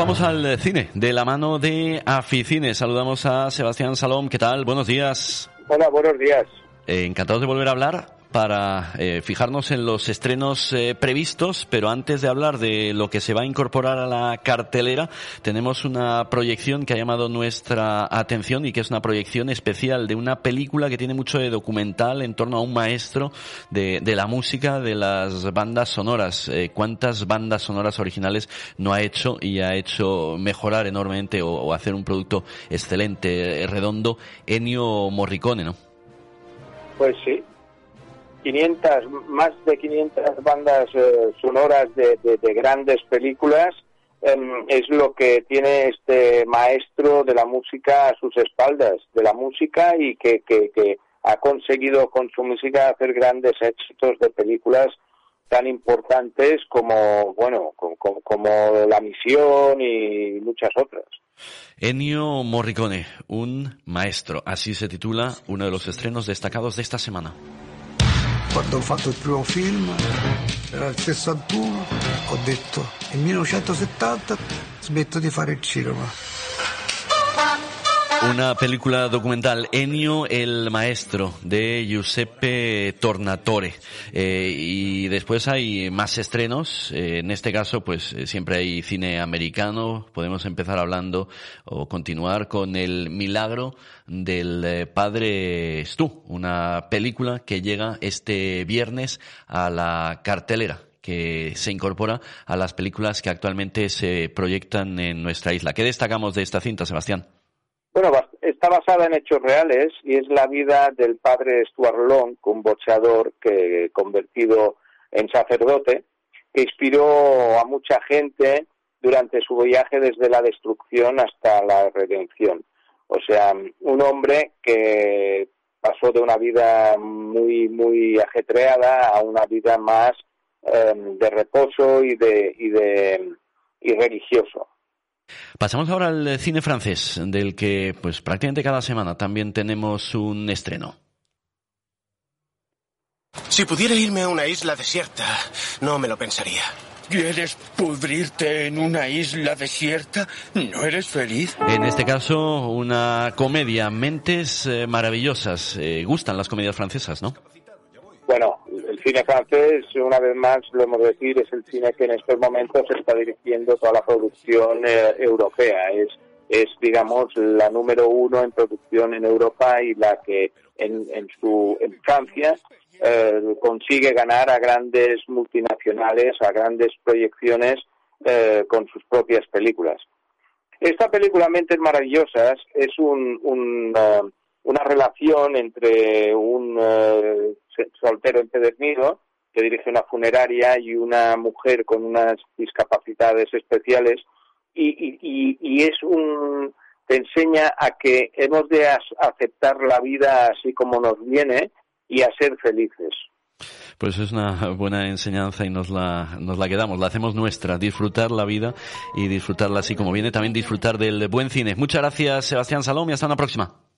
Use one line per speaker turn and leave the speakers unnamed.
vamos al cine, de la mano de Aficine. Saludamos a Sebastián Salom. ¿Qué tal? Buenos días.
Hola, buenos días.
Encantados de volver a hablar para fijarnos en los estrenos previstos, pero antes de hablar de lo que se va a incorporar a la cartelera, tenemos una proyección que ha llamado nuestra atención y que es una proyección especial de una película que tiene mucho de documental en torno a un maestro de la música, de las bandas sonoras. ¿Cuántas bandas sonoras originales no ha hecho y ha hecho mejorar enormemente o hacer un producto excelente, redondo, Ennio Morricone, ¿no?
Pues sí. Más de 500 bandas sonoras de grandes películas es lo que tiene este maestro de la música a sus espaldas, de la música, y que ha conseguido con su música hacer grandes éxitos de películas tan importantes como La Misión y muchas otras.
Ennio Morricone, un maestro, así se titula uno de los estrenos destacados de esta semana.
Quando ho fatto il primo film, era il 61, ho detto, nel 1970 smetto di fare il cinema.
Una película documental, Ennio el Maestro, de Giuseppe Tornatore. Y después hay más estrenos. En este caso, pues siempre hay cine americano. Podemos empezar hablando o continuar con El Milagro del Padre Stu, una película que llega este viernes a la cartelera, que se incorpora a las películas que actualmente se proyectan en nuestra isla. ¿Qué destacamos de esta cinta, Sebastián?
Bueno, está basada en hechos reales y es la vida del padre Stuart Long, un boxeador que convertido en sacerdote, que inspiró a mucha gente durante su viaje desde la destrucción hasta la redención. O sea, un hombre que pasó de una vida muy, muy ajetreada a una vida más de reposo y religioso.
Pasamos ahora al cine francés, del que pues prácticamente cada semana también tenemos un estreno.
Si pudiera irme a una isla desierta, no me lo pensaría.
¿Quieres pudrirte en una isla desierta? ¿No eres feliz?
En este caso, una comedia, Mentes maravillosas. Gustan las comedias francesas, ¿no?
Bueno, el cine francés, una vez más, lo hemos de decir, es el cine que en estos momentos está dirigiendo toda la producción europea. Es, digamos, la número uno en producción en Europa y la que en Francia consigue ganar a grandes multinacionales, a grandes proyecciones con sus propias películas. Esta película, Mentes maravillosas, es una relación entre un soltero empedernido que dirige una funeraria y una mujer con unas discapacidades especiales y te enseña a que hemos de aceptar la vida así como nos viene y a ser felices.
Pues es una buena enseñanza y nos la quedamos, la hacemos nuestra, disfrutar la vida y disfrutarla así como viene, también disfrutar del buen cine. Muchas gracias, Sebastián Salom, y hasta una próxima.